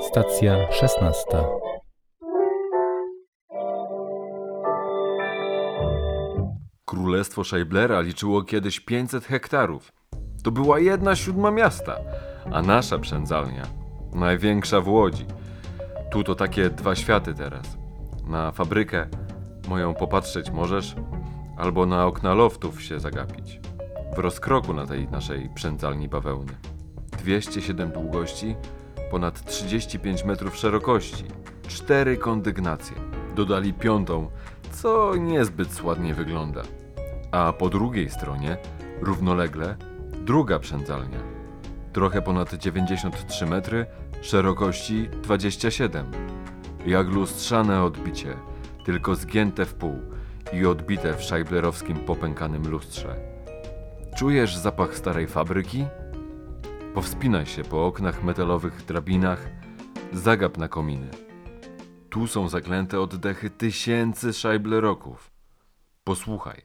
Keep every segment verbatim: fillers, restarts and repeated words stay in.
Stacja szesnasta. Królestwo Scheiblera liczyło kiedyś pięćset hektarów. To była jedna siódma miasta, a nasza przędzalnia największa w Łodzi. Tu to takie dwa światy teraz. Na fabrykę moją popatrzeć możesz, albo na okna loftów się zagapić. W rozkroku na tej naszej przędzalni bawełny. dwieście siedem długości, ponad trzydzieści pięć metrów szerokości, cztery kondygnacje. Dodali piątą, co niezbyt ładnie wygląda. A po drugiej stronie, równolegle, druga przędzalnia. Trochę ponad dziewięćdziesiąt trzy metry, szerokości dwadzieścia siedem. Jak lustrzane odbicie, tylko zgięte w pół i odbite w scheiblerowskim popękanym lustrze. Czujesz zapach starej fabryki? Powspinaj się po oknach metalowych drabinach, zagap na kominy. Tu są zaklęte oddechy tysięcy scheibleroków. Posłuchaj.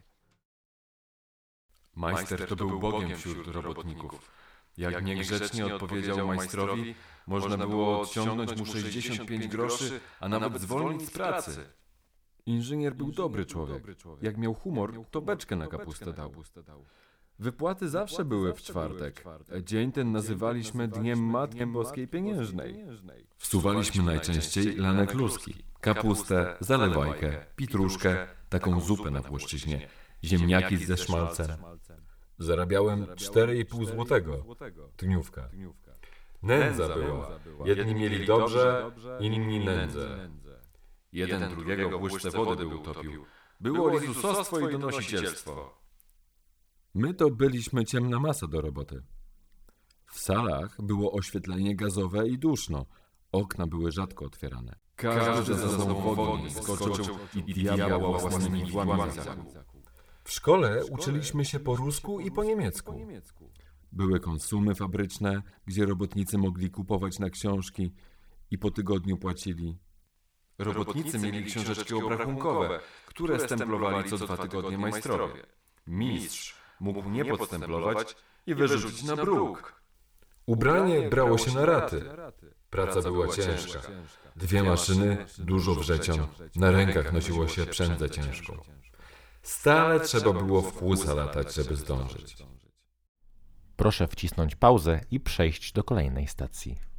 Majster to był Bogiem wśród robotników. Jak niegrzecznie odpowiedział majstrowi, można było odciągnąć mu sześćdziesiąt pięć groszy, a nawet zwolnić z pracy. Inżynier był dobry człowiek. Jak miał humor, to beczkę na kapustę dał. Wypłaty zawsze były w czwartek. Dzień ten nazywaliśmy Dniem Matki Boskiej Pieniężnej. Wsuwaliśmy najczęściej lane kluski, kapustę, zalewajkę, pitruszkę, taką zupę na Włoszczyźnie, ziemniaki ze szmalcem. Zarabiałem cztery i pół złotego. Dniówka. Nędza była. Jedni mieli dobrze, inni nędzę. Jeden drugiego w łyżce wody by utopił. Było lizusostwo i donosicielstwo. My to byliśmy ciemna masa do roboty. W salach było oświetlenie gazowe i duszno. Okna były rzadko otwierane. Każdy za sobą w ogień skoczył i diabła własnymi dłami zakuł. W szkole uczyliśmy się po rusku i po niemiecku. Były konsumy fabryczne, gdzie robotnicy mogli kupować na książki i po tygodniu płacili. Robotnicy mieli książeczki obrachunkowe, które stemplowali co dwa tygodnie majstrowie. Mistrz mógł nie podstemplować i wyrzucić na bruk. Ubranie brało się na raty. Praca była ciężka. Dwie maszyny, dużo wrzecion. Na rękach nosiło się przędzę ciężką. Stale trzeba było w kłusa latać, żeby zdążyć. Proszę wcisnąć pauzę i przejść do kolejnej stacji.